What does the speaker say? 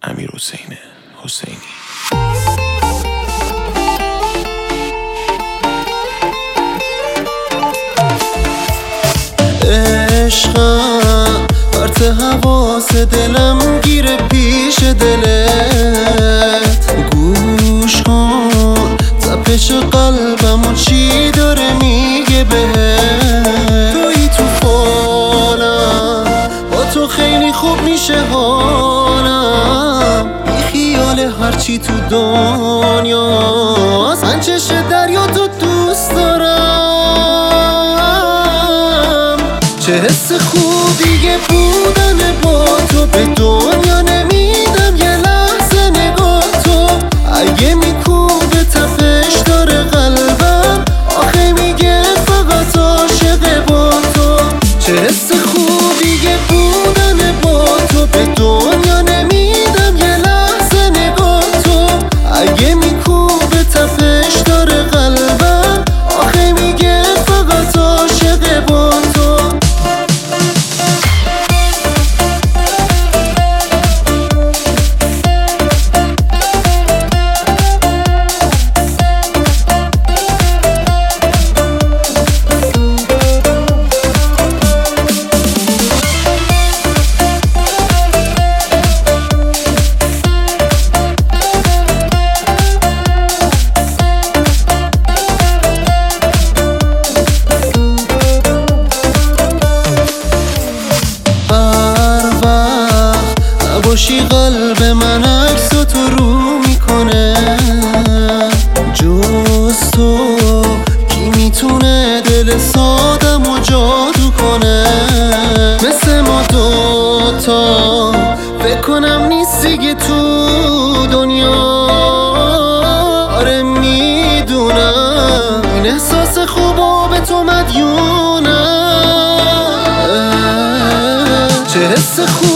امیرحسین حسینی. عشقم پرت حواس دلم گیره پیش دلت، گوش کن تپش قلبم و چی داره میگه بهت. توی توفانم با تو خیلی خوب میشه حالم، بی خیال هرچی تو دنیاست، من چش دریا تو دوست دارم. چه حس خوبیه بودن با تو، به دنیا نمیدم یه لحظه نگاه تو. اگه میکوبه تپش داره قلبم، آخه میگه فقط عاشق با تو. چه حس خوبیه بودن با تو، به دنیا نمیدم یه لحظه نگاه تو. اگه میکوبه تپش داره قلبم، آخه میگه فقط عاشق با تو. باشی قلب من عکس تو رو میکنه، جز تو کی میتونه دل سادم و جادو کنه. مثل ما دوتا فکر کنم نیست دیگه تو دنیا. آره میدونم این احساس خوبو به تو مدیونم. چه حس خوب